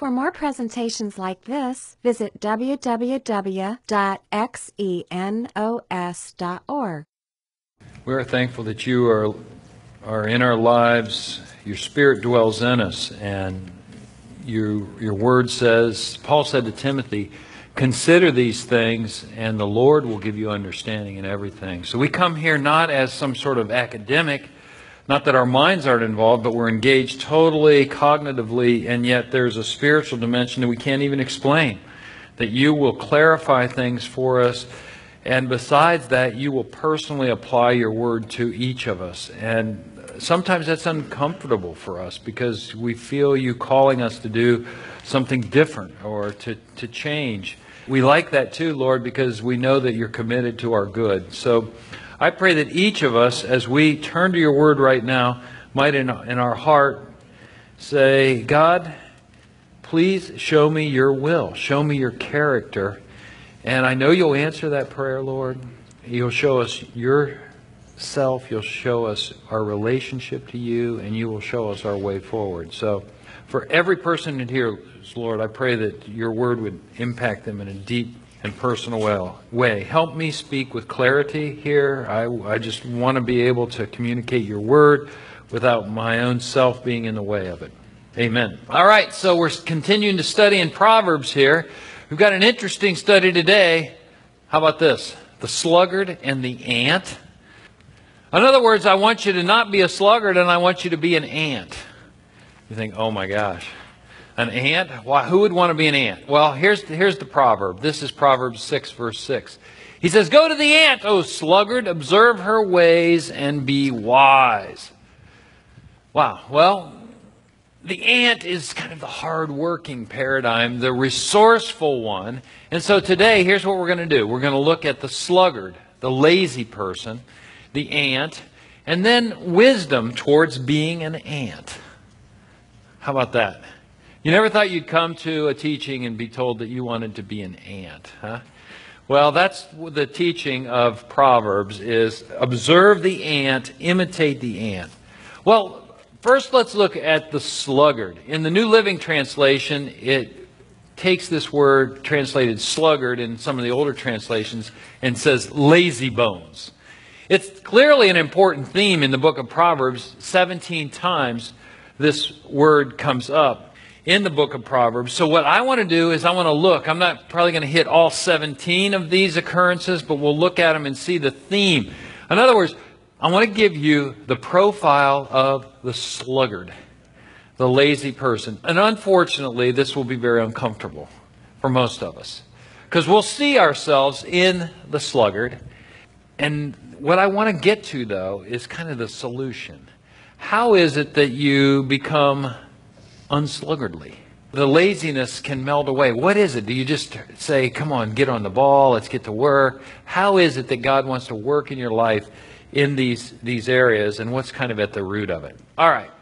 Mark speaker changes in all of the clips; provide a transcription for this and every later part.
Speaker 1: For more presentations like this, visit www.xenos.org.
Speaker 2: We are thankful that you are in our lives. Your Spirit dwells in us, and your word says, Paul said to Timothy, consider these things, and the Lord will give you understanding in everything. So we come here not as some sort of academic, not that our minds aren't involved, but we're engaged totally, cognitively, and yet there's a spiritual dimension that we can't even explain. That you will clarify things for us, and besides that, you will personally apply your word to each of us. And sometimes that's uncomfortable for us because we feel you calling us to do something different or to change. We like that too, Lord, because we know that you're committed to our good. So I pray that each of us, as we turn to your word right now, might in our heart say, God, please show me your will. Show me your character. And I know you'll answer that prayer, Lord. You'll show us yourself. You'll show us our relationship to you, and you will show us our way forward. So for every person in here, Lord, I pray that your word would impact them in a deep and personal way. Help me speak with clarity here. I just want to be able to communicate your word without my own self being in the way of it. Amen. All right, so we're continuing to study in Proverbs here. We've got an interesting study today. How about this? The sluggard and the ant. In other words, I want you to not be a sluggard, and I want you to be an ant. You think, oh my gosh. An ant? Why, who would want to be an ant? Well, here's the proverb. This is Proverbs 6, verse 6. He says, go to the ant, O sluggard, observe her ways and be wise. Wow. Well, the ant is kind of the hard-working paradigm, the resourceful one. And so today, here's what we're going to do. We're going to look at the sluggard, the lazy person, the ant, and then wisdom towards being an ant. How about that? You never thought you'd come to a teaching and be told that you wanted to be an ant, huh? Well, that's the teaching of Proverbs is observe the ant, imitate the ant. Well, first let's look at the sluggard. In the New Living Translation, it takes this word translated sluggard in some of the older translations and says lazy bones. It's clearly an important theme in the book of Proverbs. 17 times this word comes up in the book of Proverbs. So what I want to do is I want to look. I'm not probably going to hit all 17 of these occurrences, but we'll look at them and see the theme. In other words, I want to give you the profile of the sluggard, the lazy person. And unfortunately, this will be very uncomfortable for most of us because we'll see ourselves in the sluggard. And what I want to get to, though, is kind of the solution. How is it that you become unslugardly? The laziness can melt away. What is it? Do you just say, come on, get on the ball, let's get to work? How is it that God wants to work in your life in these areas, and what's kind of at the root of it? All right.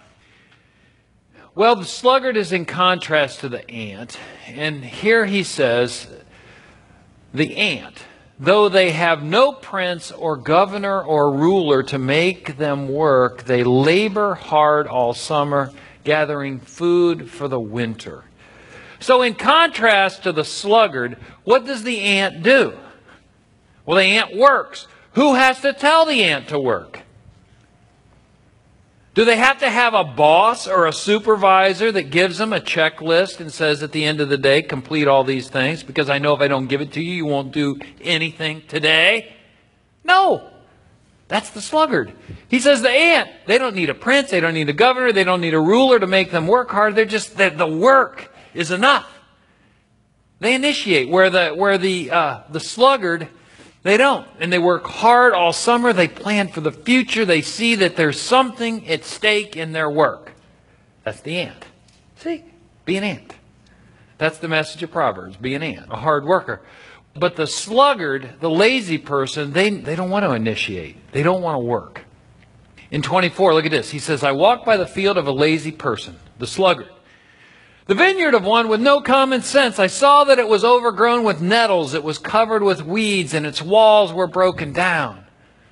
Speaker 2: Well, the sluggard is in contrast to the ant, and here he says, the ant, though they have no prince or governor or ruler to make them work, they labor hard all summer, gathering food for the winter. So in contrast to the sluggard, what does the ant do? Well, the ant works. Who has to tell the ant to work? Do they have to have a boss or a supervisor that gives them a checklist and says at the end of the day, complete all these things? Because I know if I don't give it to you, you won't do anything today. No. That's the sluggard. He says the ant, they don't need a prince, they don't need a governor, they don't need a ruler to make them work hard. They're just, the work is enough. They initiate. Where the sluggard, they don't. And they work hard all summer. They plan for the future. They see that there's something at stake in their work. That's the ant. See? Be an ant. That's the message of Proverbs. Be an ant, a hard worker. But the sluggard, the lazy person, they don't want to initiate. They don't want to work. In 24, look at this. He says, I walk by the field of a lazy person, the sluggard. The vineyard of one with no common sense. I saw that it was overgrown with nettles. It was covered with weeds, and its walls were broken down.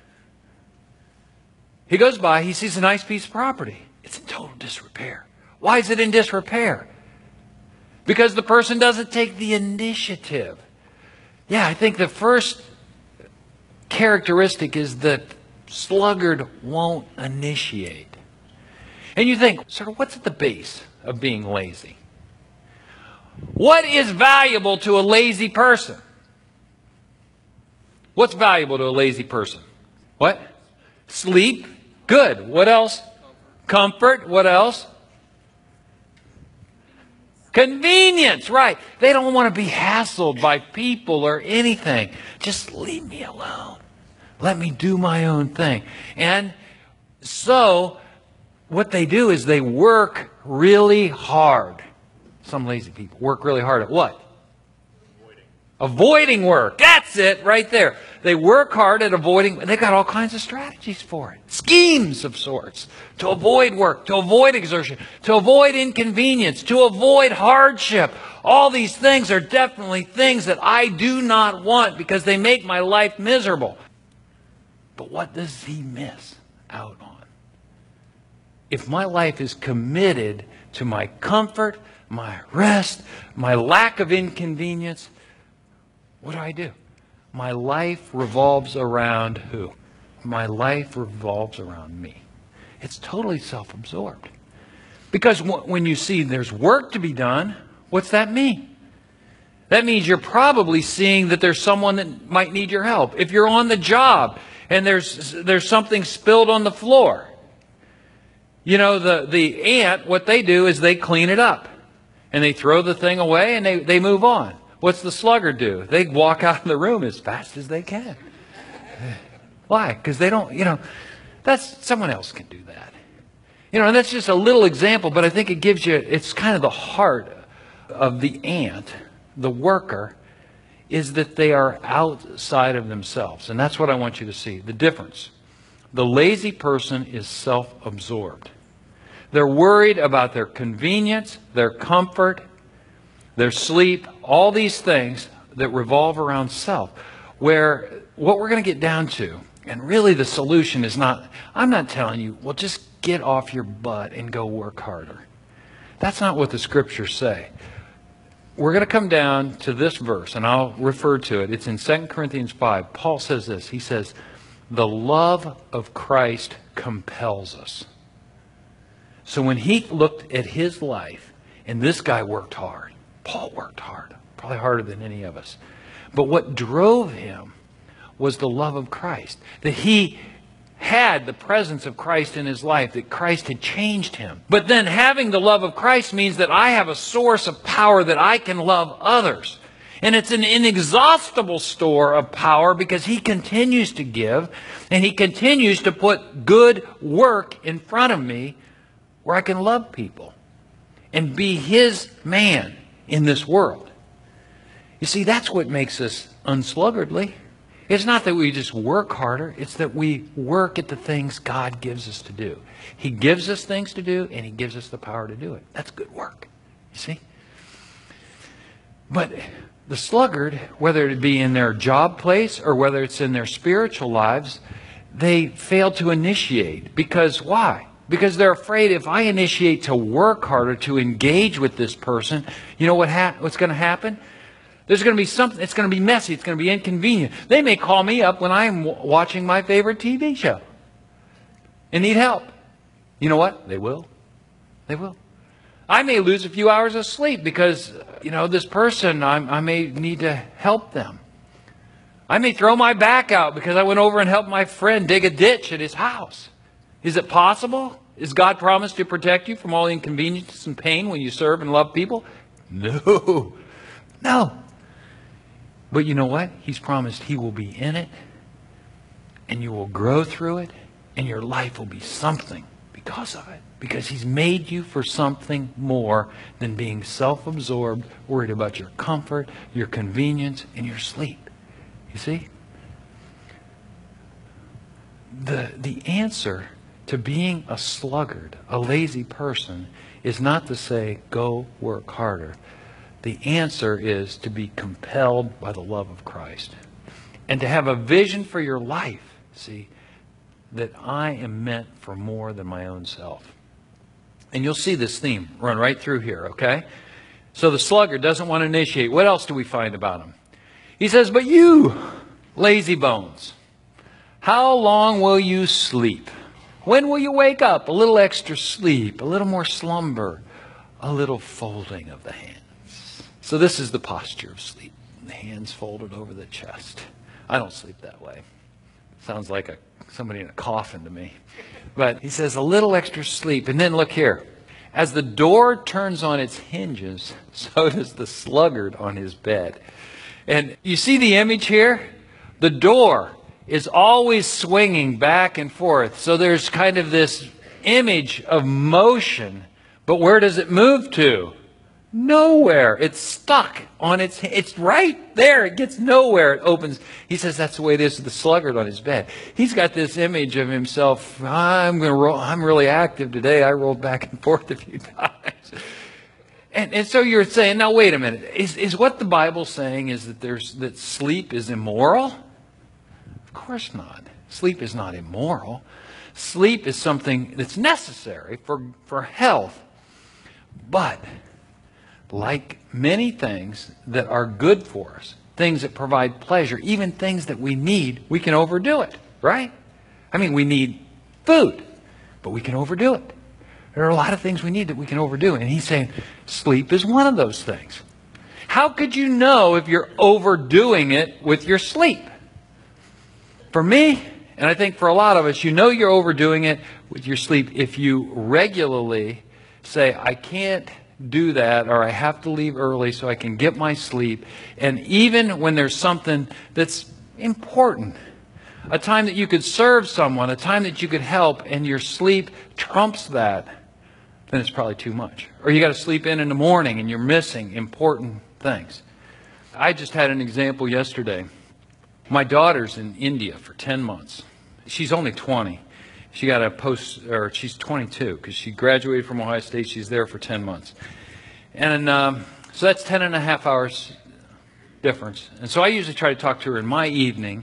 Speaker 2: He goes by, he sees a nice piece of property. It's in total disrepair. Why is it in disrepair? because the person doesn't take the initiative. Yeah, I think the first characteristic is that sluggard won't initiate. And you think, sort of, what's at the base of being lazy? What is valuable to a lazy person? What's valuable to a lazy person? What? Sleep. Good. What else? Comfort. What else? Convenience. Right. They don't want to be hassled by people or anything. Just leave me alone. Let me do my own thing. And so what they do is they work really hard. Some lazy people work really hard at what? Avoiding work. That's it right there. They work hard at avoiding. They've got all kinds of strategies for it. Schemes of sorts. To avoid work, to avoid exertion, to avoid inconvenience, to avoid hardship. All these things are definitely things that I do not want because they make my life miserable. But what does he miss out on? If my life is committed to my comfort, my rest, my lack of inconvenience, what do? My life revolves around who? My life revolves around me. It's totally self-absorbed. Because when you see there's work to be done, what's that mean? That means you're probably seeing that there's someone that might need your help. If you're on the job and there's something spilled on the floor, you know, the ant, what they do is they clean it up. And they throw the thing away and they move on. What's the sluggard do? They walk out of the room as fast as they can. Why? Because they don't, that's someone else can do that. And that's just a little example, but I think it gives you, it's kind of the heart of the ant, the worker, is that they are outside of themselves. And that's what I want you to see, the difference. The lazy person is self-absorbed. They're worried about their convenience, their comfort, their sleep, all these things that revolve around self. Where what we're going to get down to, and really the solution is not, I'm not telling you, well, just get off your butt and go work harder. That's not what the scriptures say. We're going to come down to this verse, and I'll refer to it. It's in 2 Corinthians 5. Paul says this. He says, the love of Christ compels us. So when he looked at his life, and this guy worked hard, Paul worked hard, probably harder than any of us. But what drove him was the love of Christ. That he had the presence of Christ in his life, that Christ had changed him. But then having the love of Christ means that I have a source of power that I can love others. And it's an inexhaustible store of power because he continues to give and he continues to put good work in front of me where I can love people and be his man in this world. You see, that's what makes us unsluggardly. It's not that we just work harder. It's that we work at the things God gives us to do. He gives us things to do, and he gives us the power to do it. That's good work. You see? But the sluggard, whether it be in their job place or whether it's in their spiritual lives, they fail to initiate. Because why? Because they're afraid if I initiate to work harder, to engage with this person, you know what's going to happen? There's going to be something, it's going to be messy, it's going to be inconvenient. They may call me up when I'm watching my favorite TV show and need help. You know what? They will. They will. I may lose a few hours of sleep because, this person, I may need to help them. I may throw my back out because I went over and helped my friend dig a ditch at his house. Is it possible? Is God promised to protect you from all inconvenience and pain when you serve and love people? No. No. But you know what? He's promised he will be in it, and you will grow through it, and your life will be something because of it. Because he's made you for something more than being self-absorbed, worried about your comfort, your convenience, and your sleep. You see? The answer to being a sluggard, a lazy person, is not to say, go work harder. The answer is to be compelled by the love of Christ. And to have a vision for your life, see, that I am meant for more than my own self. And you'll see this theme run right through here, okay? So the sluggard doesn't want to initiate. What else do we find about him? He says, but you, lazy bones, how long will you sleep? When will you wake up? A little extra sleep, a little more slumber, a little folding of the hands. So this is the posture of sleep. The hands folded over the chest. I don't sleep that way. Sounds like somebody in a coffin to me. But he says a little extra sleep. And then look here. As the door turns on its hinges, so does the sluggard on his bed. And you see the image here? The door is always swinging back and forth. So there's kind of this image of motion. But where does it move to? Nowhere. It's stuck on it's right there. It gets nowhere. It opens. He says that's the way it is with the sluggard on his bed. He's got this image of himself. I'm really active today. I rolled back and forth a few times. And so you're saying, now wait a minute. Is what the Bible's saying is that sleep is immoral? Of course not. Sleep is not immoral. Sleep is something that's necessary for health. But like many things that are good for us, things that provide pleasure, even things that we need, we can overdo it, right? I mean, we need food, but we can overdo it. There are a lot of things we need that we can overdo. And he's saying sleep is one of those things. How could you know if you're overdoing it with your sleep? For me, and I think for a lot of us, you know you're overdoing it with your sleep if you regularly say, I can't do that, or I have to leave early so I can get my sleep. And even when there's something that's important, a time that you could serve someone, a time that you could help, and your sleep trumps that, then it's probably too much. Or you got to sleep in the morning and you're missing important things. I just had an example yesterday. My daughter's in India for 10 months. She's only 20. She got she's 22 because she graduated from Ohio State. She's there for 10 months. And so that's 10 and a half hours difference. And so I usually try to talk to her in my evening,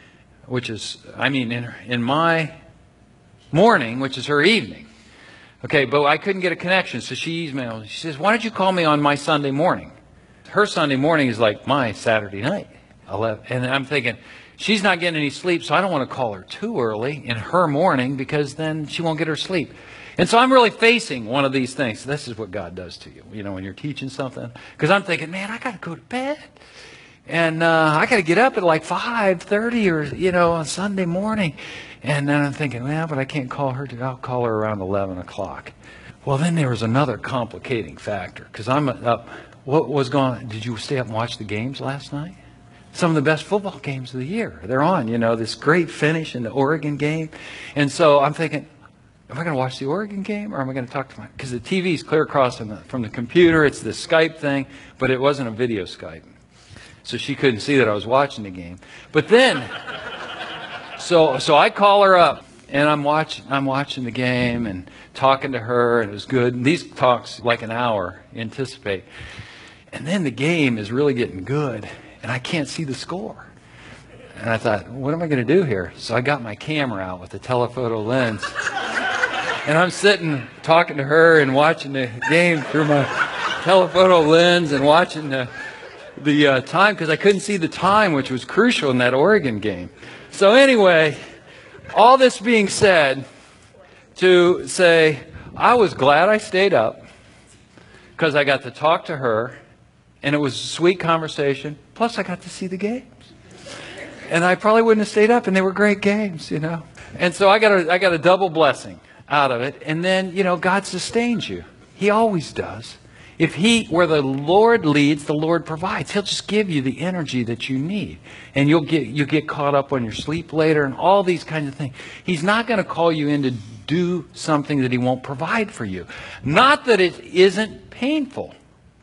Speaker 2: in my morning, which is her evening. Okay, but I couldn't get a connection, so she emailed. She says, why don't you call me on my Sunday morning? Her Sunday morning is like my Saturday night. 11. And I'm thinking, she's not getting any sleep, so I don't want to call her too early in her morning because then she won't get her sleep. And so I'm really facing one of these things. This is what God does to you, when you're teaching something. Because I'm thinking, man, I got to go to bed. And I got to get up at like 5:30 or, on Sunday morning. And then I'm thinking, well, but I can't call her. I'll call her around 11 o'clock. Well, then there was another complicating factor. Because I'm up. What was going on? Did you stay up and watch the games last night? Some of the best football games of the year. They're on, this great finish in the Oregon game. And so I'm thinking, am I going to watch the Oregon game or am I going to talk to because the TV's clear across from the computer. It's the Skype thing, but it wasn't a video Skype. So she couldn't see that I was watching the game. But then, so I call her up and I'm watching the game and talking to her, and it was good. And these talks like an hour, anticipate. And then the game is really getting good. And I can't see the score. And I thought, what am I going to do here? So I got my camera out with the telephoto lens. And I'm sitting talking to her and watching the game through my telephoto lens and watching the time because I couldn't see the time, which was crucial in that Oregon game. So anyway, all this being said, to say, I was glad I stayed up because I got to talk to her. And it was a sweet conversation. Plus, I got to see the games. And I probably wouldn't have stayed up, and they were great games, And so I got a double blessing out of it. And then, God sustains you. He always does. Where the Lord leads, the Lord provides. He'll just give you the energy that you need. And you'll get caught up on your sleep later and all these kinds of things. He's not going to call you in to do something that He won't provide for you. Not that it isn't painful.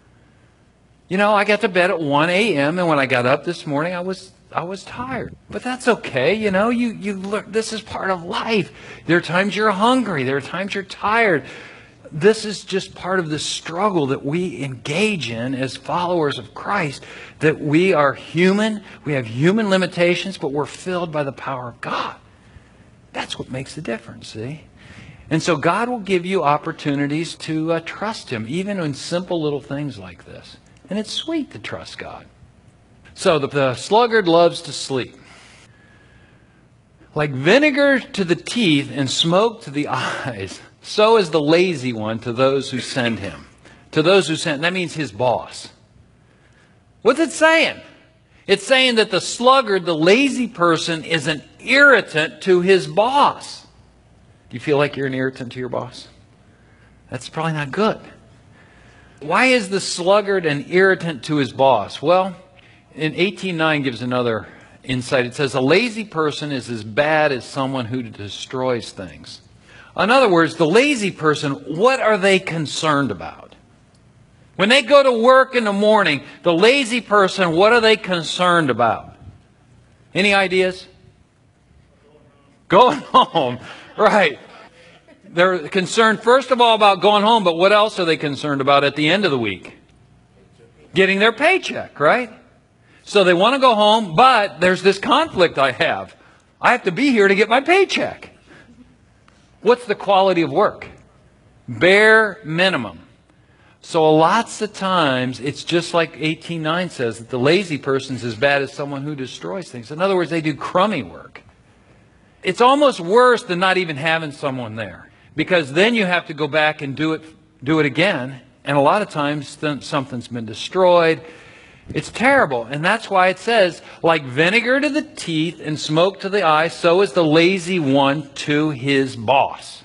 Speaker 2: I got to bed at 1 a.m. and when I got up this morning, I was tired. But that's okay. You look, this is part of life. There are times you're hungry. There are times you're tired. This is just part of the struggle that we engage in as followers of Christ, that we are human. We have human limitations, but we're filled by the power of God. That's what makes the difference, see? And so God will give you opportunities to trust Him, even in simple little things like this. And it's sweet to trust God. So the sluggard loves to sleep. Like vinegar to the teeth and smoke to the eyes, so is the lazy one to those who send him. To those who send, that means his boss. What's it saying? It's saying that the sluggard, the lazy person, is an irritant to his boss. Do you feel like you're an irritant to your boss? That's probably not good. Why is the sluggard an irritant to his boss? Well, in 18:9 gives another insight. It says, a lazy person is as bad as someone who destroys things. In other words, the lazy person, what are they concerned about? When they go to work in the morning, the lazy person, what are they concerned about? Any ideas? Going home. Right. They're concerned, first of all, about going home, but what else are they concerned about at the end of the week? Getting their paycheck, right? So they want to go home, but there's this conflict I have. I have to be here to get my paycheck. What's the quality of work? Bare minimum. So lots of times, it's just like 18:9 says, that the lazy person's as bad as someone who destroys things. In other words, they do crummy work. It's almost worse than not even having someone there. Because then you have to go back and do it again. And a lot of times, something's been destroyed. It's terrible. And that's why it says, like vinegar to the teeth and smoke to the eyes, so is the lazy one to his boss.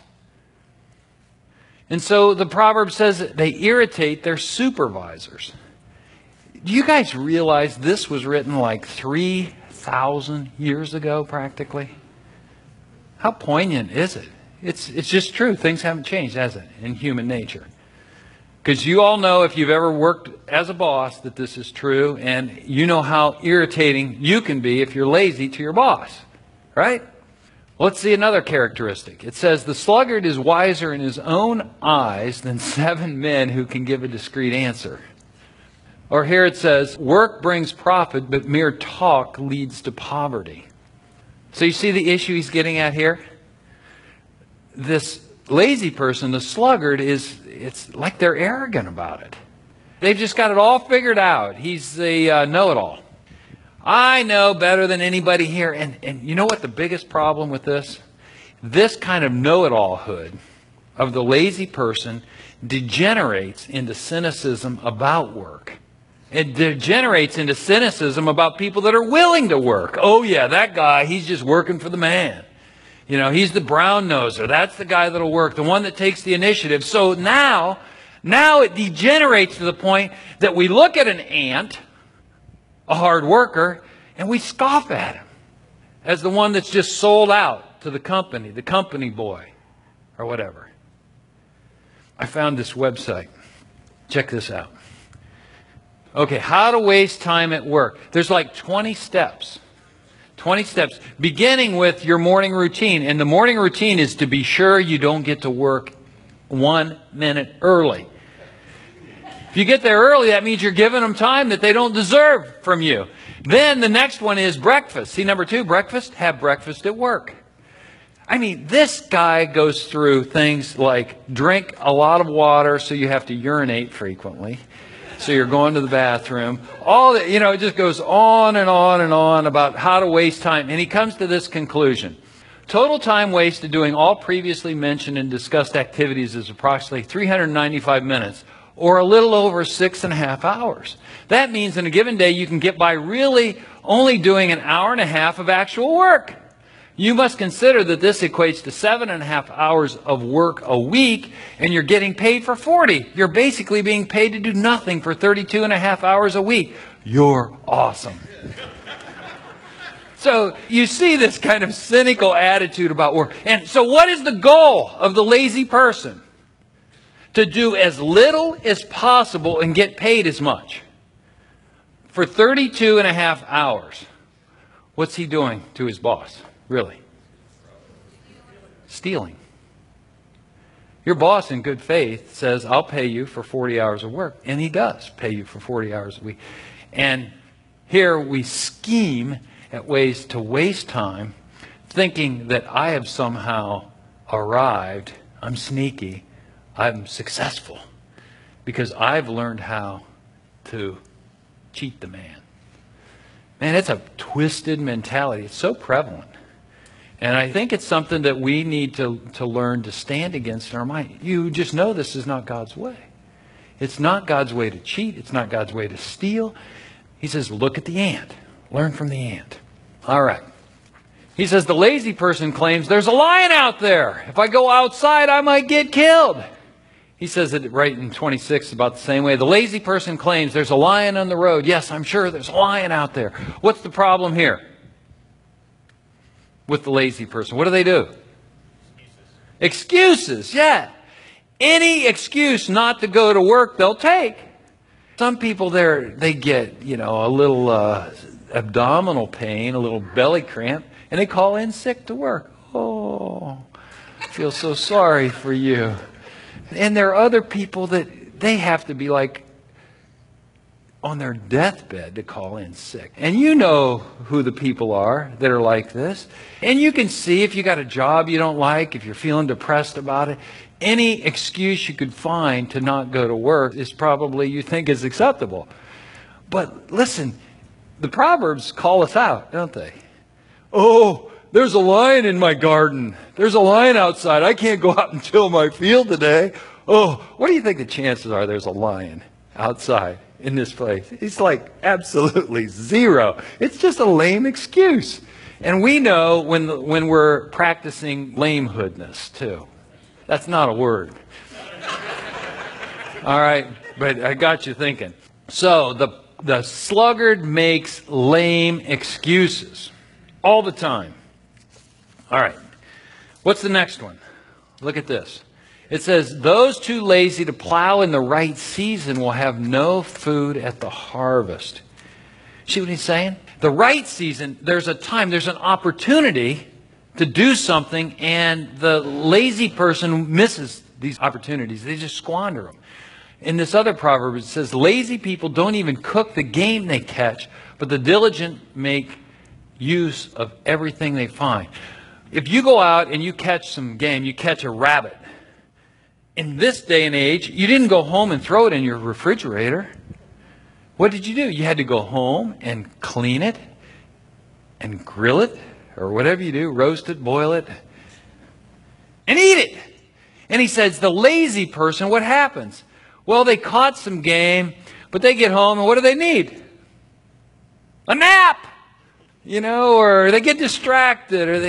Speaker 2: And so the proverb says that they irritate their supervisors. Do you guys realize this was written like 3,000 years ago, practically? How poignant is it? It's just true. Things haven't changed, has it, in human nature? Because you all know, if you've ever worked as a boss, that this is true. And you know how irritating you can be if you're lazy to your boss. Right? Let's see another characteristic. It says, the sluggard is wiser in his own eyes than 7 men who can give a discreet answer. Or here it says, work brings profit, but mere talk leads to poverty. So you see the issue he's getting at here? This lazy person, the sluggard, it's like they're arrogant about it. They've just got it all figured out. He's the know-it-all. I know better than anybody here. And you know what the biggest problem with this? This kind of know-it-all-hood of the lazy person degenerates into cynicism about work. It degenerates into cynicism about people that are willing to work. Oh yeah, that guy, he's just working for the man. You know, he's the brown noser. That's the guy that'll work, the one that takes the initiative. So now it degenerates to the point that we look at an ant, a hard worker, and we scoff at him as the one that's just sold out to the company boy, or whatever. I found this website. Check this out. Okay, how to waste time at work. There's like 20 steps. 20 steps, beginning with your morning routine. And the morning routine is to be sure you don't get to work 1 minute early. If you get there early, that means you're giving them time that they don't deserve from you. Then the next one is breakfast. See, number 2, breakfast. Have breakfast at work. I mean, this guy goes through things like drink a lot of water so you have to urinate frequently. So you're going to the bathroom. All that, it just goes on and on and on about how to waste time. And he comes to this conclusion. Total time wasted doing all previously mentioned and discussed activities is approximately 395 minutes, or a little over 6.5 hours. That means in a given day you can get by really only doing an hour and a half of actual work. You must consider that this equates to 7.5 hours of work a week, and you're getting paid for 40. You're basically being paid to do nothing for 32.5 hours a week. You're awesome. So you see this kind of cynical attitude about work. And so what is the goal of the lazy person? To do as little as possible and get paid as much. For 32.5 hours. What's he doing to his boss? Really? Stealing. Your boss in good faith says, I'll pay you for 40 hours of work. And he does pay you for 40 hours a week. And here we scheme at ways to waste time, thinking that I have somehow arrived. I'm sneaky, I'm successful, because I've learned how to cheat the man. Man, it's a twisted mentality. It's so prevalent. And I think it's something that we need to learn to stand against in our mind. You just know this is not God's way. It's not God's way to cheat. It's not God's way to steal. He says, look at the ant. Learn from the ant. All right. He says, the lazy person claims there's a lion out there. If I go outside, I might get killed. He says it right in 26 about the same way. The lazy person claims there's a lion on the road. Yes, I'm sure there's a lion out there. What's the problem here with the lazy person? What do? Excuses, yeah. Any excuse not to go to work, they'll take. Some people they get, a little abdominal pain, a little belly cramp, and they call in sick to work. Oh, I feel so sorry for you. And there are other people that they have to be like on their deathbed to call in sick. And you know who the people are that are like this. And you can see if you got a job you don't like, if you're feeling depressed about it, any excuse you could find to not go to work is probably you think is acceptable. But listen, the Proverbs call us out, don't they? Oh, there's a lion in my garden. There's a lion outside. I can't go out and till my field today. Oh, what do you think the chances are there's a lion outside in this place? It's like absolutely zero. It's just a lame excuse. And we know when we're practicing lamehoodness too. That's not a word. All right, but I got you thinking. So the sluggard makes lame excuses all the time. All right. What's the next one? Look at this. It says, those too lazy to plow in the right season will have no food at the harvest. See what he's saying? The right season, there's a time, there's an opportunity to do something, and the lazy person misses these opportunities. They just squander them. In this other proverb, it says, lazy people don't even cook the game they catch, but the diligent make use of everything they find. If you go out and you catch some game, you catch a rabbit. In this day and age, you didn't go home and throw it in your refrigerator. What did you do? You had to go home and clean it and grill it, or whatever you do, roast it, boil it, and eat it. And he says, the lazy person, what happens? Well, they caught some game, but they get home, and what do they need? A nap! Or they get distracted, or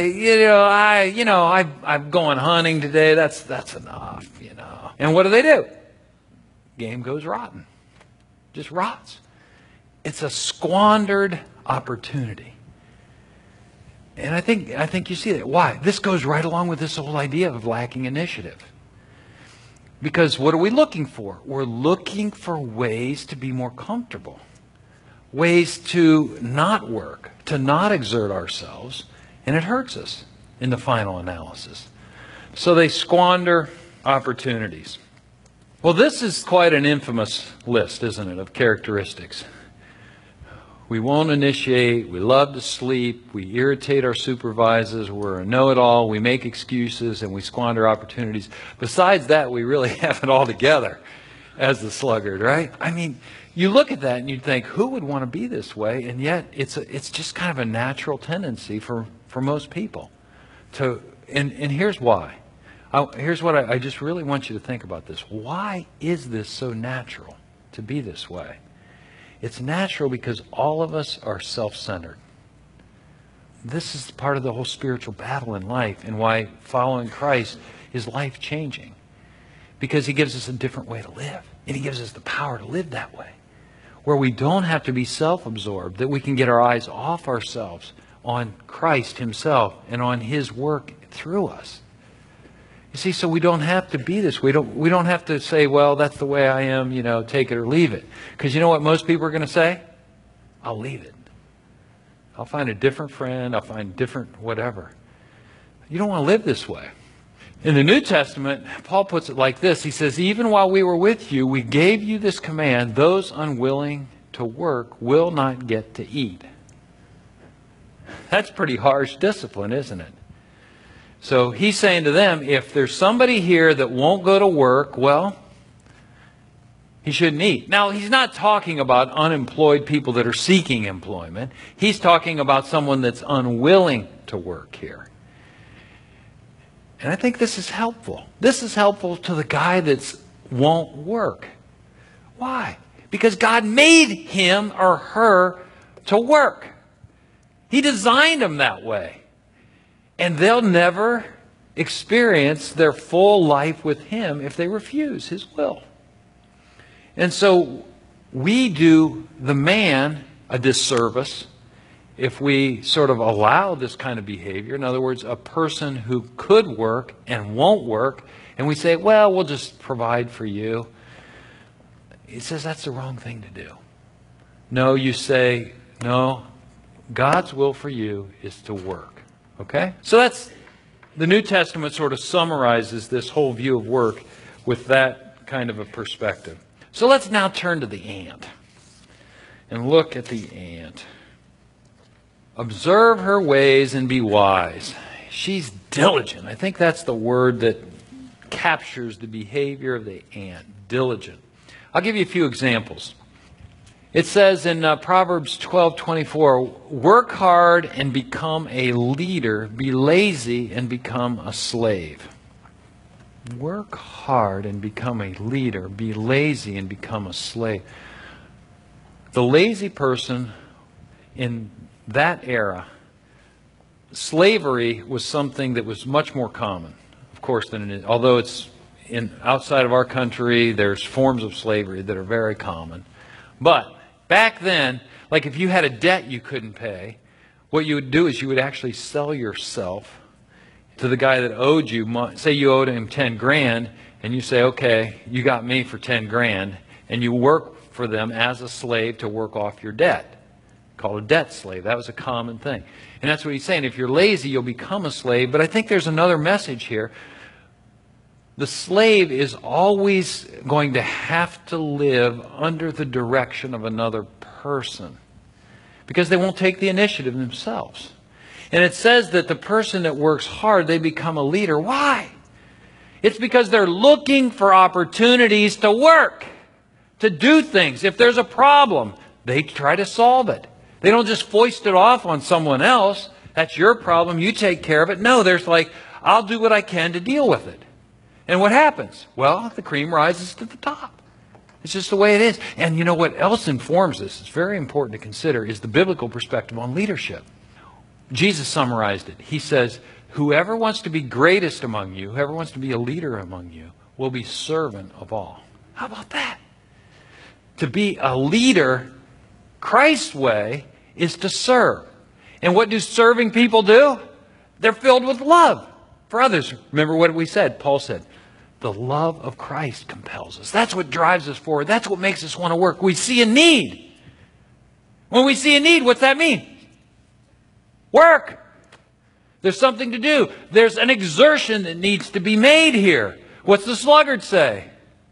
Speaker 2: I'm going hunting today. That's enough, And what do? Game goes rotten. Just rots. It's a squandered opportunity. And I think you see that. Why? This goes right along with this whole idea of lacking initiative. Because what are we looking for? We're looking for ways to be more comfortable. Ways to not work, to not exert ourselves, and it hurts us in the final analysis. So they squander opportunities. Well, this is quite an infamous list, isn't it, of characteristics. We won't initiate, we love to sleep, we irritate our supervisors, we're a know-it-all, we make excuses, and we squander opportunities. Besides that, we really have it all together as the sluggard, right? I mean, you look at that and you think, who would want to be this way? And yet, it's just kind of a natural tendency for most people. And here's why. Here's what I just really want you to think about this. Why is this so natural to be this way? It's natural because all of us are self-centered. This is part of the whole spiritual battle in life, and why following Christ is life-changing. Because he gives us a different way to live. And he gives us the power to live that way. Where we don't have to be self-absorbed, that we can get our eyes off ourselves on Christ himself and on his work through us. You see, so we don't have to be this. We don't have to say, well, that's the way I am, take it or leave it. Because you know what most people are going to say? I'll leave it. I'll find a different friend. I'll find different whatever. You don't want to live this way. In the New Testament, Paul puts it like this. He says, even while we were with you, we gave you this command, those unwilling to work will not get to eat. That's pretty harsh discipline, isn't it? So he's saying to them, if there's somebody here that won't go to work, well, he shouldn't eat. Now, he's not talking about unemployed people that are seeking employment. He's talking about someone that's unwilling to work here. And I think this is helpful. This is helpful to the guy that won't work. Why? Because God made him or her to work. He designed them that way. And they'll never experience their full life with Him if they refuse His will. And so we do the man a disservice if we sort of allow this kind of behavior. In other words, a person who could work and won't work, and we say, well, we'll just provide for you. He says that's the wrong thing to do. No, you say, no, God's will for you is to work. Okay? So that's, the New Testament sort of summarizes this whole view of work with that kind of a perspective. So let's now turn to the ant and look at the ant. Observe her ways and be wise. She's diligent. I think that's the word that captures the behavior of the ant. Diligent. I'll give you a few examples. It says in Proverbs 12:24, work hard and become a leader, be lazy and become a slave. Work hard and become a leader, be lazy and become a slave. The lazy person in that era, slavery was something that was much more common, of course, than it is. Although it's outside of our country, there's forms of slavery that are very common. But back then, like if you had a debt you couldn't pay, what you would do is you would actually sell yourself to the guy that owed you. Say you owed him 10 grand, and you say, okay, you got me for 10 grand, and you work for them as a slave to work off your debt. Called a debt slave. That was a common thing. And that's what he's saying. If you're lazy, you'll become a slave. But I think there's another message here. The slave is always going to have to live under the direction of another person because they won't take the initiative themselves. And it says that the person that works hard, they become a leader. Why? It's because they're looking for opportunities to work, to do things. If there's a problem, they try to solve it. They don't just foist it off on someone else. That's your problem. You take care of it. No, there's like, I'll do what I can to deal with it. And what happens? Well, the cream rises to the top. It's just the way it is. And you know what else informs this? It's very important to consider is the biblical perspective on leadership. Jesus summarized it. He says, whoever wants to be greatest among you, whoever wants to be a leader among you, will be servant of all. How about that? To be a leader, Christ's way, is to serve. And what do serving people do? They're filled with love for others. Remember what we said? Paul said, the love of Christ compels us. That's what drives us forward. That's what makes us want to work. We see a need. When we see a need, what's that mean? Work. There's something to do. There's an exertion that needs to be made here. What's the sluggard say?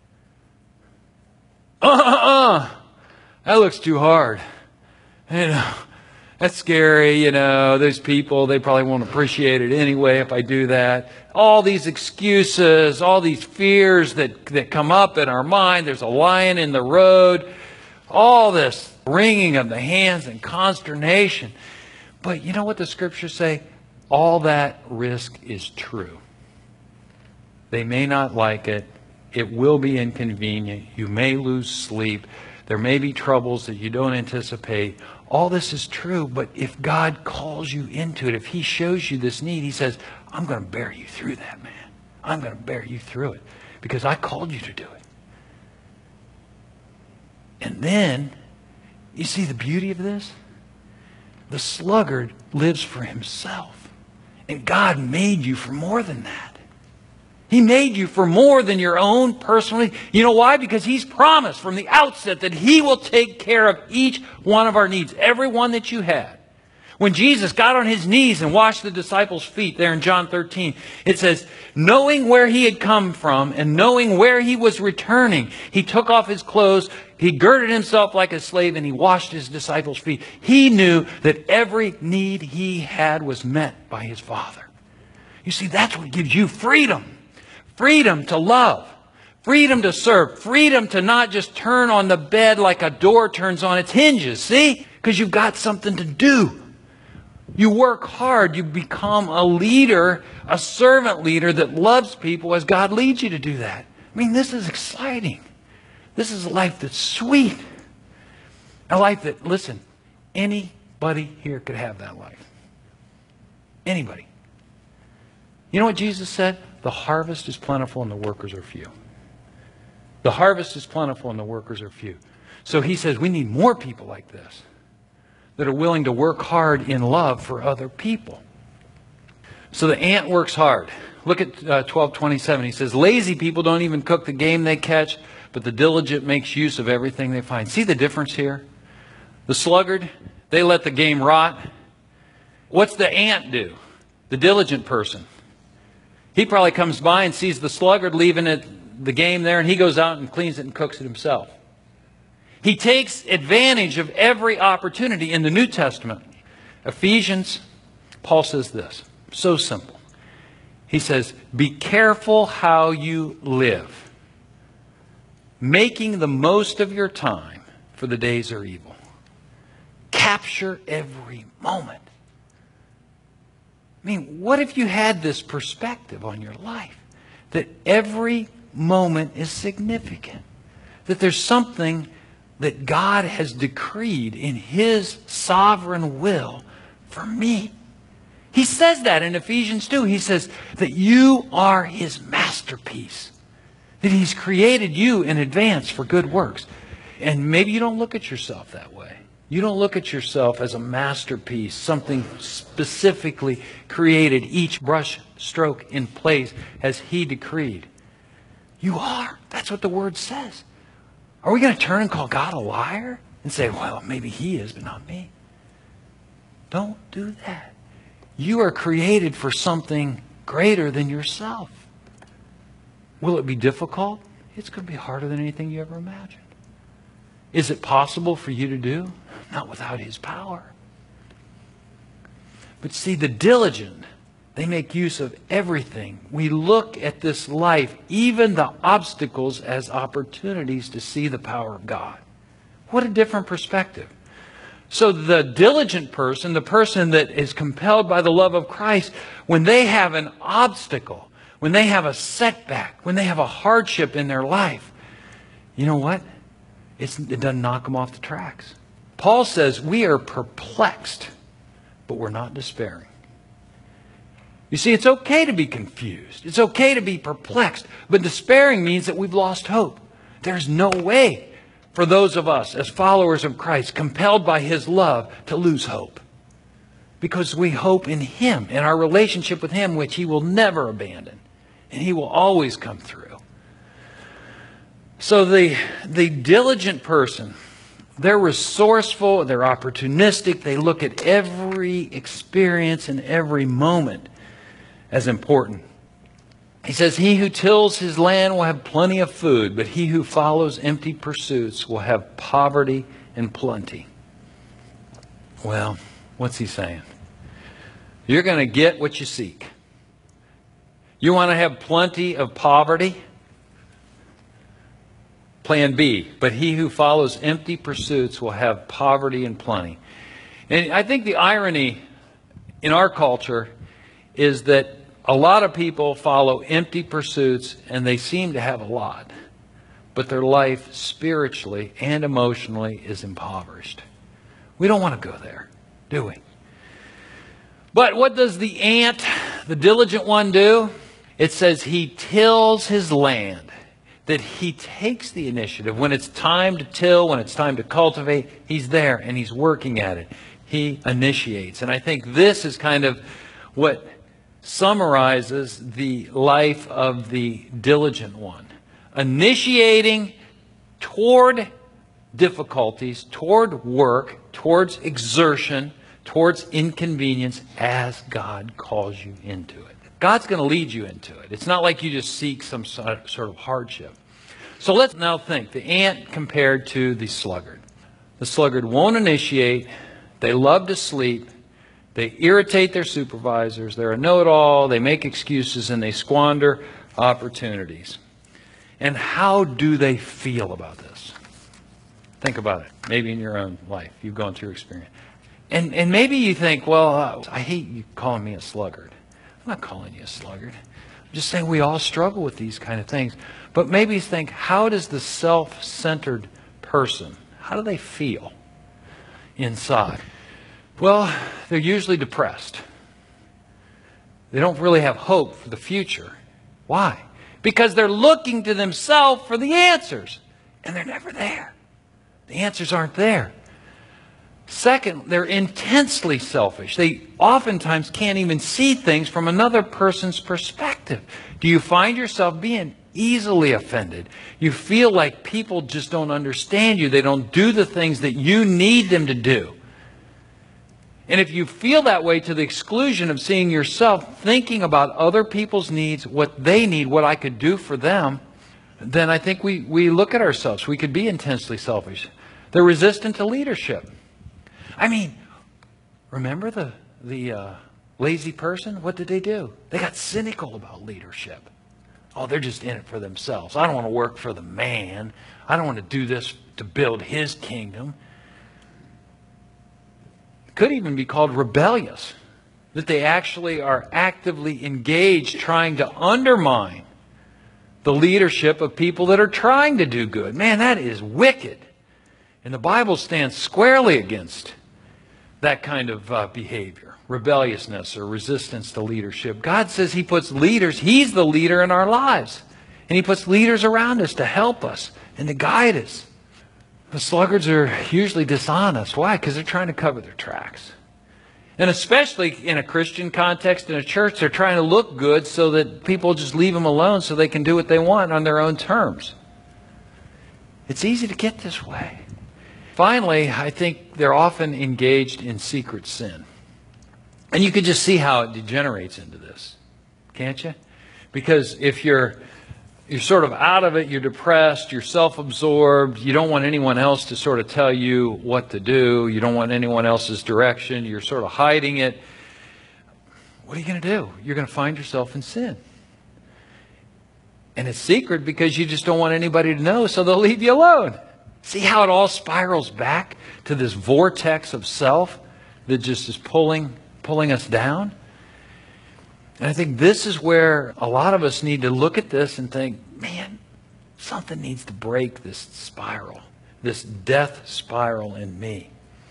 Speaker 2: That looks too hard. You know, that's scary. You know, those people, they probably won't appreciate it anyway if I do that. All these excuses, all these fears that come up in our mind. There's a lion in the road. All this wringing of the hands and consternation. But you know what the scriptures say? All that risk is true. They may not like it. It will be inconvenient. You may lose sleep. There may be troubles that you don't anticipate. All this is true, but if God calls you into it, if He shows you this need, He says, I'm going to bear you through that, man. I'm going to bear you through it because I called you to do it. And then, you see the beauty of this? The sluggard lives for himself. And God made you for more than that. He made you for more than your own personally. You know why? Because He's promised from the outset that He will take care of each one of our needs. Every one that you had. When Jesus got on His knees and washed the disciples' feet there in John 13, it says, knowing where He had come from and knowing where He was returning, He took off His clothes, He girded Himself like a slave, and He washed His disciples' feet. He knew that every need He had was met by His Father. You see, that's what gives you freedom. Freedom to love. Freedom to serve. Freedom to not just turn on the bed like a door turns on its hinges. See? Because you've got something to do. You work hard. You become a leader, a servant leader that loves people as God leads you to do that. I mean, this is exciting. This is a life that's sweet. A life that, listen, anybody here could have that life. Anybody. You know what Jesus said? The harvest is plentiful and the workers are few. The harvest is plentiful and the workers are few. So he says we need more people like this that are willing to work hard in love for other people. So the ant works hard. Look at 12:27. He says, lazy people don't even cook the game they catch, but the diligent makes use of everything they find. See the difference here? The sluggard, they let the game rot. What's the ant do? The diligent person. He probably comes by and sees the sluggard leaving the game there, and he goes out and cleans it and cooks it himself. He takes advantage of every opportunity in the New Testament. Ephesians, Paul says this, so simple. He says, be careful how you live, making the most of your time, for the days are evil. Capture every moment. I mean, what if you had this perspective on your life? That every moment is significant. That there's something that God has decreed in His sovereign will for me. He says that in Ephesians 2. He says that you are His masterpiece. That He's created you in advance for good works. And maybe you don't look at yourself that way. You don't look at yourself as a masterpiece, something specifically created, each brush stroke in place as He decreed. You are. That's what the Word says. Are we going to turn and call God a liar and say, well, maybe He is, but not me? Don't do that. You are created for something greater than yourself. Will it be difficult? It's going to be harder than anything you ever imagined. Is it possible for you to do? Not without His power. But see, the diligent, they make use of everything. We look at this life, even the obstacles, as opportunities to see the power of God. What a different perspective. So the diligent person, the person that is compelled by the love of Christ, when they have an obstacle, when they have a setback, when they have a hardship in their life, you know what? It doesn't knock them off the tracks. Paul says we are perplexed, but we're not despairing. You see, it's okay to be confused. It's okay to be perplexed. But despairing means that we've lost hope. There's no way for those of us as followers of Christ, compelled by His love, to lose hope. Because we hope in Him, in our relationship with Him, which He will never abandon. And He will always come through. So the diligent person, they're resourceful, they're opportunistic, they look at every experience and every moment as important. He says, he who tills his land will have plenty of food, but he who follows empty pursuits will have poverty and plenty. Well, what's he saying? You're going to get what you seek. You want to have plenty of poverty? Plan B, but he who follows empty pursuits will have poverty and plenty. And I think the irony in our culture is that a lot of people follow empty pursuits and they seem to have a lot, but their life spiritually and emotionally is impoverished. We don't want to go there, do we? But what does the ant, the diligent one, do? It says he tills his land. That he takes the initiative. When it's time to till, when it's time to cultivate, he's there and he's working at it. He initiates. And I think this is kind of what summarizes the life of the diligent one. Initiating toward difficulties, toward work, towards exertion, towards inconvenience as God calls you into it. God's going to lead you into it. It's not like you just seek some sort of hardship. So let's now think. The ant compared to the sluggard. The sluggard won't initiate. They love to sleep. They irritate their supervisors. They're a know-it-all. They make excuses and they squander opportunities. And how do they feel about this? Think about it. Maybe in your own life, you've gone through experience. And maybe you think, well, I hate you calling me a sluggard. I'm not calling you a sluggard. I'm just saying we all struggle with these kind of things. But maybe you think, how does the self-centered person, how do they feel inside? Well, they're usually depressed. They don't really have hope for the future. Why? Because they're looking to themselves for the answers. And they're never there. The answers aren't there. Second, they're intensely selfish. They oftentimes can't even see things from another person's perspective. Do you find yourself being easily offended? You feel like people just don't understand you. They don't do the things that you need them to do. And if you feel that way to the exclusion of seeing yourself thinking about other people's needs, what they need, what I could do for them, then I think we look at ourselves. We could be intensely selfish. They're resistant to leadership. I mean, remember the lazy person? What did they do? They got cynical about leadership. Oh, they're just in it for themselves. I don't want to work for the man. I don't want to do this to build his kingdom. It could even be called rebellious. That they actually are actively engaged trying to undermine the leadership of people that are trying to do good. Man, that is wicked. And the Bible stands squarely against that kind of behavior, rebelliousness or resistance to leadership. God says He puts leaders, He's the leader in our lives. And He puts leaders around us to help us and to guide us. The sluggards are usually dishonest. Why? Because they're trying to cover their tracks. And especially in a Christian context, in a church, they're trying to look good so that people just leave them alone so they can do what they want on their own terms. It's easy to get this way. Finally, I think they're often engaged in secret sin. And you can just see how it degenerates into this, can't you? Because if you're sort of out of it, you're depressed, you're self-absorbed, you don't want anyone else to sort of tell you what to do, you don't want anyone else's direction, you're sort of hiding it. What are you going to do? You're going to find yourself in sin. And it's secret because you just don't want anybody to know, so they'll leave you alone. See how it all spirals back to this vortex of self that just is pulling us down? And I think this is where a lot of us need to look at this and think, man, something needs to break this spiral, this death spiral in me.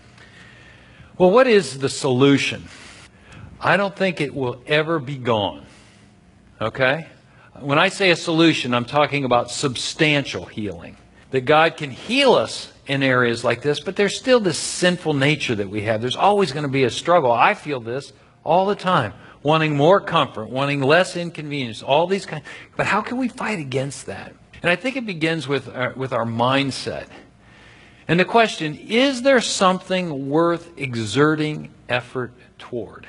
Speaker 2: Well, what is the solution? I don't think it will ever be gone. Okay? When I say a solution, I'm talking about substantial healing. That God can heal us in areas like this, but there's still this sinful nature that we have. There's always going to be a struggle. I feel this all the time. Wanting more comfort, wanting less inconvenience, all these kinds. But how can we fight against that? And I think it begins with our mindset. And the question, is there something worth exerting effort toward?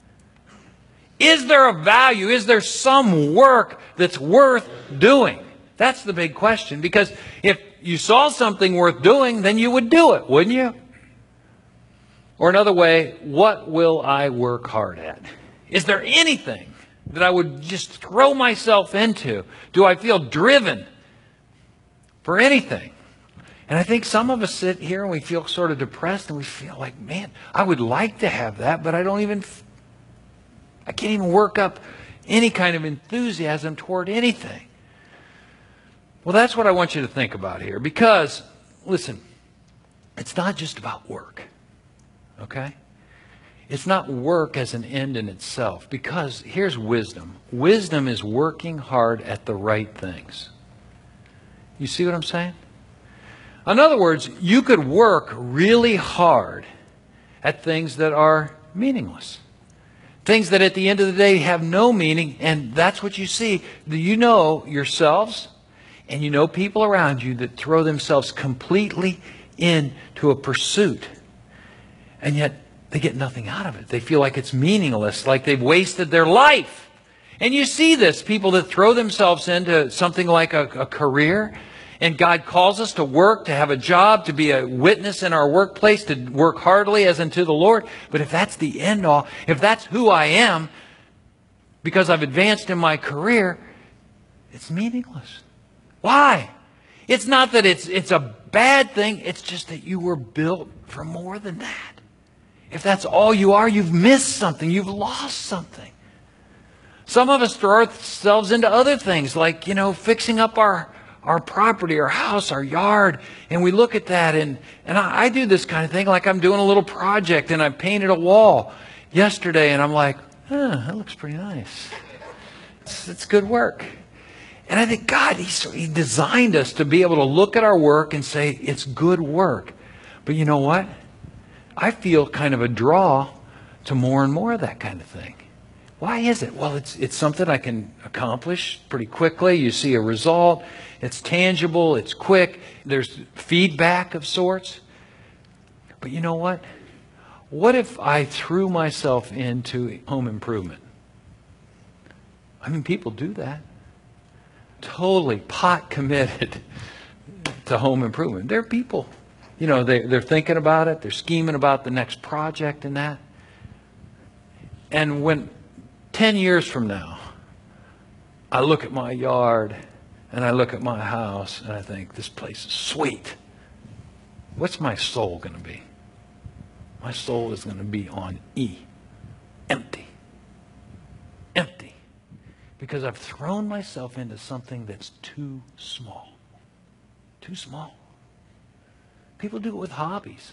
Speaker 2: Is there a value? Is there some work that's worth doing? That's the big question. Because if you saw something worth doing, then you would do it, wouldn't you? Or another way, what will I work hard at? Is there anything that I would just throw myself into? Do I feel driven for anything? And I think some of us sit here and we feel sort of depressed and we feel like, man, I would like to have that, but I can't even work up any kind of enthusiasm toward anything. Well, that's what I want you to think about here. Because, listen, it's not just about work. Okay? It's not work as an end in itself. Because here's wisdom. Wisdom is working hard at the right things. You see what I'm saying? In other words, you could work really hard at things that are meaningless. Things that at the end of the day have no meaning. And that's what you see. You know yourselves. And you know people around you that throw themselves completely into a pursuit. And yet they get nothing out of it. They feel like it's meaningless, like they've wasted their life. And you see this, people that throw themselves into something like a career. And God calls us to work, to have a job, to be a witness in our workplace, to work heartily as unto the Lord. But if that's the end all, if that's who I am, because I've advanced in my career, it's meaningless. Why? It's not that it's a bad thing. It's just that you were built for more than that. If that's all you are, you've missed something. You've lost something. Some of us throw ourselves into other things like, fixing up our property, our house, our yard. And we look at that and I do this kind of thing like I'm doing a little project and I painted a wall yesterday and I'm like, that looks pretty nice. It's good work. And I think God, He designed us to be able to look at our work and say, it's good work. But you know what? I feel kind of a draw to more and more of that kind of thing. Why is it? Well, it's something I can accomplish pretty quickly. You see a result. It's tangible. It's quick. There's feedback of sorts. But you know what? What if I threw myself into home improvement? I mean, people do that. Totally pot committed to home improvement. They're people. They're thinking about it. They're scheming about the next project and that. And when 10 years from now, I look at my yard and I look at my house and I think, this place is sweet. What's my soul going to be? My soul is going to be on E. Empty. Empty. Because I've thrown myself into something that's too small. Too small. People do it with hobbies.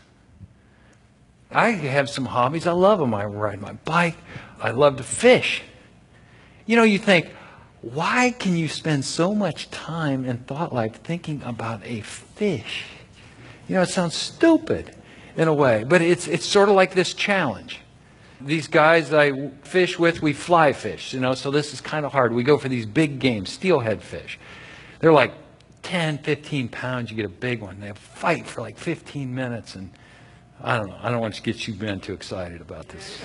Speaker 2: I have some hobbies. I love them. I ride my bike. I love to fish. You think, why can you spend so much time and thought life thinking about a fish? It sounds stupid in a way, but it's sort of like this challenge. These guys I fish with, we fly fish, so this is kind of hard. We go for these big game, steelhead fish. They're like 10, 15 pounds. You get a big one. They fight for like 15 minutes, and I don't know. I don't want to get you men too excited about this.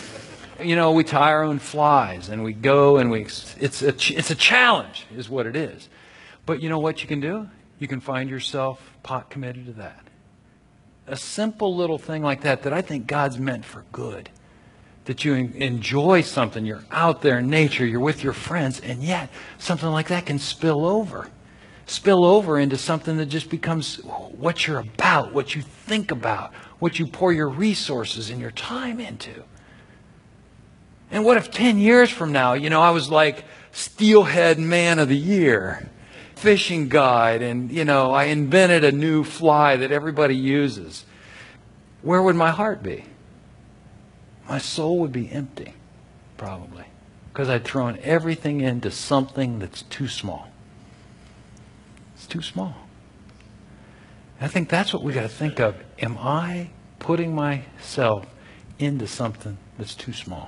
Speaker 2: We tie our own flies, and we go, and it's a challenge, is what it is. But you know what you can do? You can find yourself pot committed to that. A simple little thing like that I think God's meant for good. That you enjoy something, you're out there in nature, you're with your friends, and yet something like that can spill over into something that just becomes what you're about, what you think about, what you pour your resources and your time into. And what if 10 years from now, I was like Steelhead Man of the Year, fishing guide, and, I invented a new fly that everybody uses. Where would my heart be? My soul would be empty, probably, because I'd thrown everything into something that's too small. It's too small. And I think that's what we got to think of. Am I putting myself into something that's too small?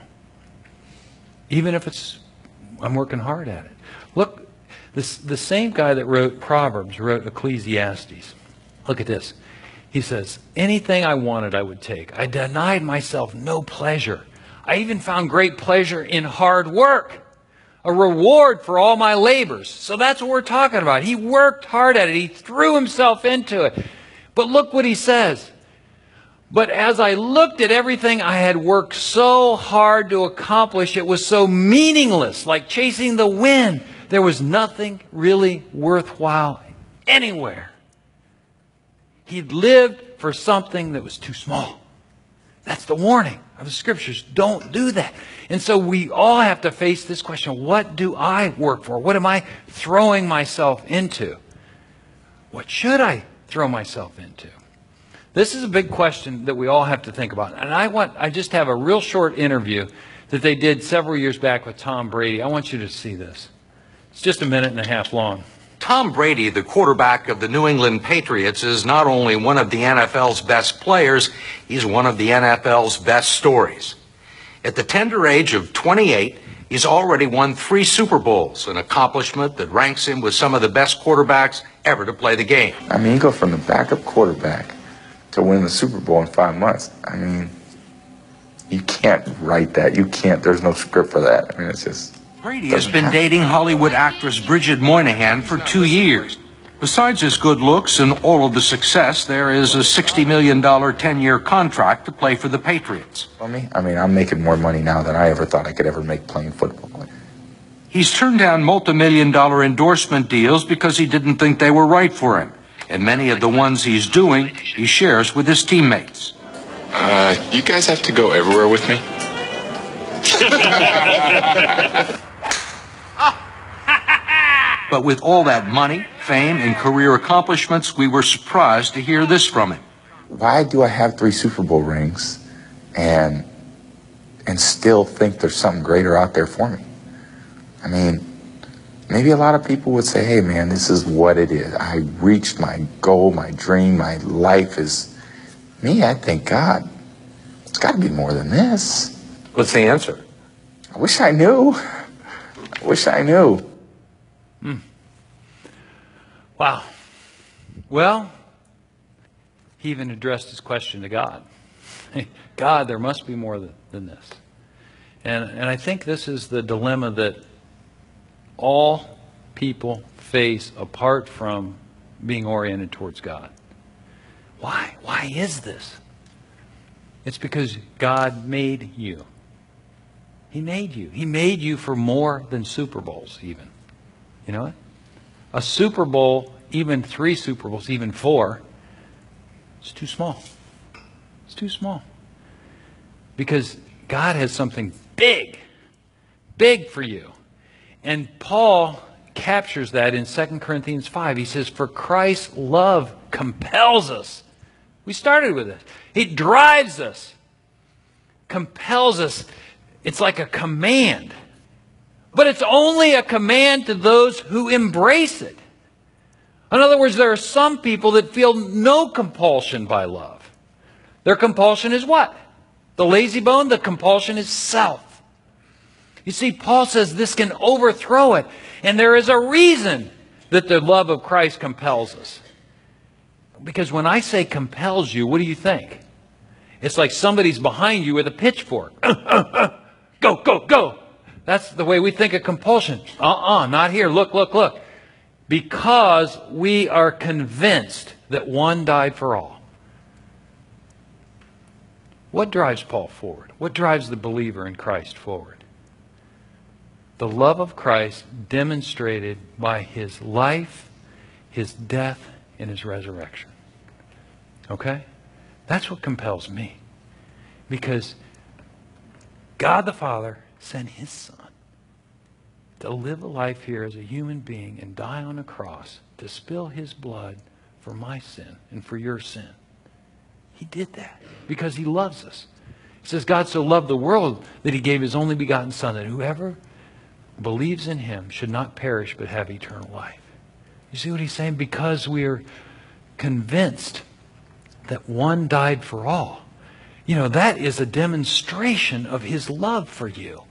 Speaker 2: Even if I'm working hard at it. Look, the same guy that wrote Proverbs wrote Ecclesiastes. Look at this. He says, anything I wanted I would take. I denied myself no pleasure. I even found great pleasure in hard work, a reward for all my labors. So that's what we're talking about. He worked hard at it. He threw himself into it. But look what he says. But as I looked at everything I had worked so hard to accomplish, it was so meaningless, like chasing the wind. There was nothing really worthwhile anywhere. He'd lived for something that was too small. That's the warning of the Scriptures. Don't do that. And so we all have to face this question. What do I work for? What am I throwing myself into? What should I throw myself into? This is a big question that we all have to think about. And I just have a real short interview that they did several years back with Tom Brady. I want you to see this. It's just a minute and a half long.
Speaker 3: Tom Brady, the quarterback of the New England Patriots, is not only one of the NFL's best players, he's one of the NFL's best stories. At the tender age of 28, he's already won 3 Super Bowls, an accomplishment that ranks him with some of the best quarterbacks ever to play the game.
Speaker 4: I mean, you go from the backup quarterback to win the Super Bowl in 5 months. I mean, you can't write that. You can't. There's no script for that. I mean, it's just...
Speaker 3: Brady has been dating Hollywood actress Bridget Moynahan for 2 years. Besides his good looks and all of the success, there is a $60 million 10-year contract to play for the Patriots.
Speaker 4: For me, I mean, I'm making more money now than I ever thought I could ever make playing football.
Speaker 3: He's turned down multi-million-dollar endorsement deals because he didn't think they were right for him. And many of the ones he's doing, he shares with his teammates.
Speaker 5: You guys have to go everywhere with me?
Speaker 3: But with all that money, fame, and career accomplishments, we were surprised to hear this from him.
Speaker 4: Why do I have 3 Super Bowl rings and still think there's something greater out there for me? I mean, maybe a lot of people would say, hey, man, this is what it is. I reached my goal, my dream, my life is... Me, I think, God, it's got to be more than this.
Speaker 3: What's the answer?
Speaker 4: I wish I knew. I wish I knew.
Speaker 2: Wow. Well, he even addressed his question to God. God, there must be more than this. And I think this is the dilemma that all people face apart from being oriented towards God. Why? Why is this? It's because God made you. He made you. He made you for more than Super Bowls even. You know what? A Super Bowl, even 3 Super Bowls, even 4, it's too small. It's too small. Because God has something big, big for you. And Paul captures that in 2 Corinthians 5. He says, for Christ's love compels us. We started with it. He drives us, compels us. It's like a command. But it's only a command to those who embrace it. In other words, there are some people that feel no compulsion by love. Their compulsion is what? The lazy bone, the compulsion is self. You see, Paul says this can overthrow it. And there is a reason that the love of Christ compels us. Because when I say compels you, what do you think? It's like somebody's behind you with a pitchfork. Go, go, go. That's the way we think of compulsion. Not here. Look, look, look. Because we are convinced that one died for all. What drives Paul forward? What drives the believer in Christ forward? The love of Christ demonstrated by His life, His death, and His resurrection. Okay? That's what compels me. Because God the Father sent His Son to live a life here as a human being and die on a cross to spill His blood for my sin and for your sin. He did that because He loves us. It says God so loved the world that He gave His only begotten Son, that whoever believes in Him should not perish but have eternal life. You see what He's saying? Because we are convinced that one died for all. You know, that is a demonstration of His love for you.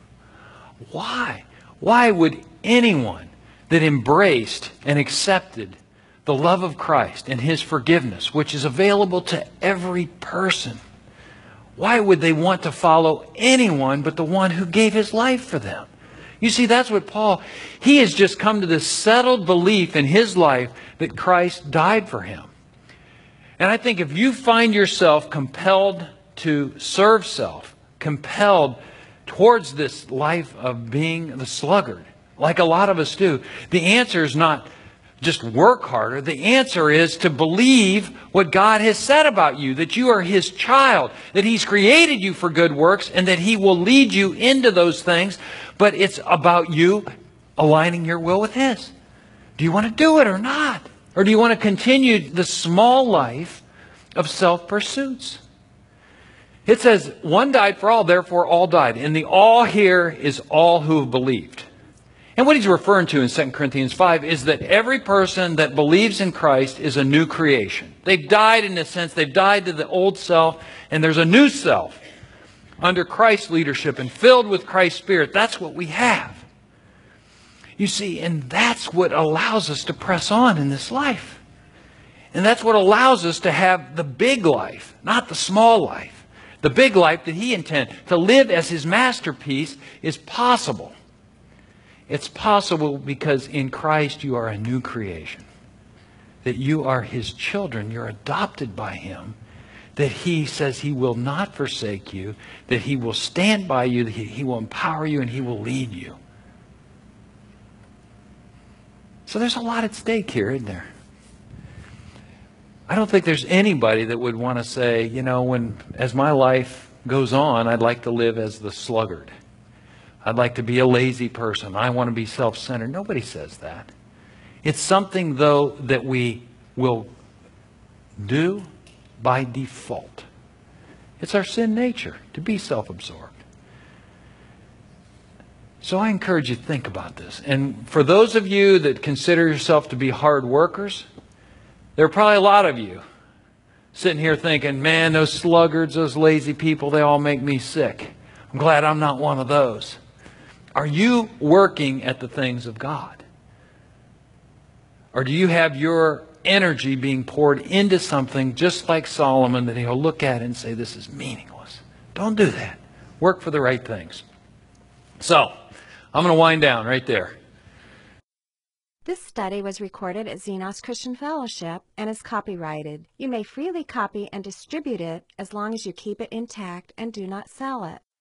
Speaker 2: Why? Why would anyone that embraced and accepted the love of Christ and His forgiveness, which is available to every person, why would they want to follow anyone but the one who gave His life for them? You see, that's what Paul, he has just come to this settled belief in his life that Christ died for him. And I think if you find yourself compelled to serve self, compelled towards this life of being the sluggard, like a lot of us do, the answer is not just work harder. The answer is to believe what God has said about you, that you are His child, that He's created you for good works, and that He will lead you into those things. But it's about you aligning your will with His. Do you want to do it or not? Or do you want to continue the small life of self-pursuits? It says, one died for all, therefore all died. And the all here is all who have believed. And what he's referring to in 2 Corinthians 5 is that every person that believes in Christ is a new creation. They've died in a sense. They've died to the old self, and there's a new self under Christ's leadership and filled with Christ's Spirit. That's what we have. You see, and that's what allows us to press on in this life. And that's what allows us to have the big life, not the small life. The big life that He intended. To live as His masterpiece is possible. It's possible because in Christ you are a new creation. that you are His children, you're adopted by Him, that He says He will not forsake you, that He will stand by you, that He will empower you, and He will lead you. So there's a lot at stake here, isn't there? I don't think there's anybody that would want to say, you know, as my life goes on, I'd like to live as the sluggard. I'd like to be a lazy person. I want to be self-centered. Nobody says that. It's something, though, that we will do by default. It's our sin nature to be self-absorbed. So I encourage you to think about this. And for those of you that consider yourself to be hard workers, there are probably a lot of you sitting here thinking, man, those sluggards, those lazy people, they all make me sick. I'm glad I'm not one of those. Are you working at the things of God? Or do you have your energy being poured into something just like Solomon that he'll look at and say, this is meaningless? Don't do that. Work for the right things. So, I'm going to wind down right there.
Speaker 1: This study was recorded at Xenos Christian Fellowship and is copyrighted. You may freely copy and distribute it as long as you keep it intact and do not sell it.